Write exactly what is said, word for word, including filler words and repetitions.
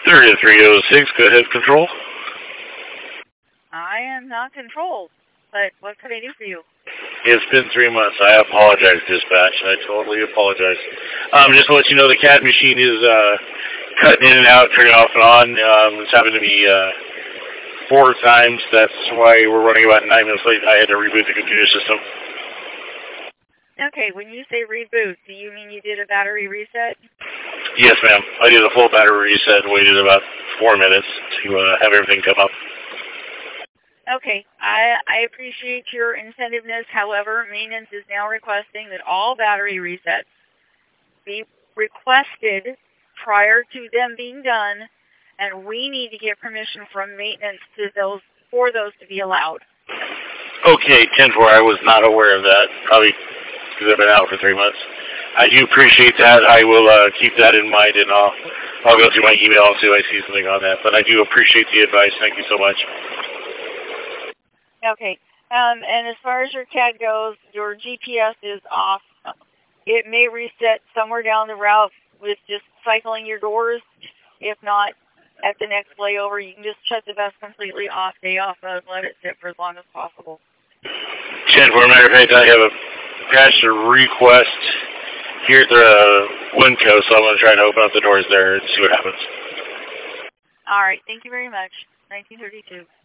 thirty-three oh six, go ahead, control. I am not controlled, but what can I do for you? It's been three months. I apologize, dispatch. I totally apologize. Um, just to let you know, the C A D machine is uh, cutting in and out, turning off and on. Um, it's happened to me uh, four times. That's why we're running about nine minutes late. I had to reboot the computer system. Okay, when you say reboot, do you mean you did a battery reset? Yes, ma'am. I did a full battery reset and waited about four minutes to uh, have everything come up. Okay, I, I appreciate your inventiveness. However, maintenance is now requesting that all battery resets be requested prior to them being done, and we need to get permission from maintenance to those for those to be allowed. Okay, ten four, I was not aware of that, probably because I've been out for three months. I do appreciate that. I will uh, keep that in mind, and I'll, I'll go through my email and see if I see something on that. But I do appreciate the advice. Thank you so much. Okay, um, and as far as your C A D goes, your G P S is off. It may reset somewhere down the route with just cycling your doors. If not, at the next layover, you can just shut the bus completely off, day off of, let it sit for as long as possible. ten four, matter of fact, I have a passenger request here at the uh, Winco, so I'm going to try to open up the doors there and see what happens. All right, thank you very much. nineteen thirty-two.